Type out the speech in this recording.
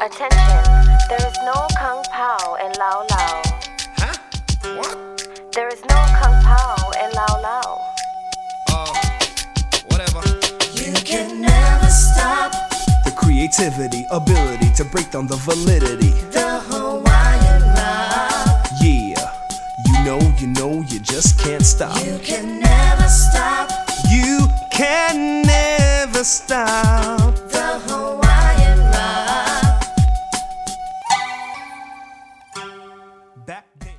Attention, there is no Kung Pao in Lao Lao. Huh? What? There is no Kung Pao in Lao Lao. Whatever. You can never stop the creativity, ability to break down the validity. the Hawaiian love. Yeah, you know, you just can't stop. You can never stop You can never stop.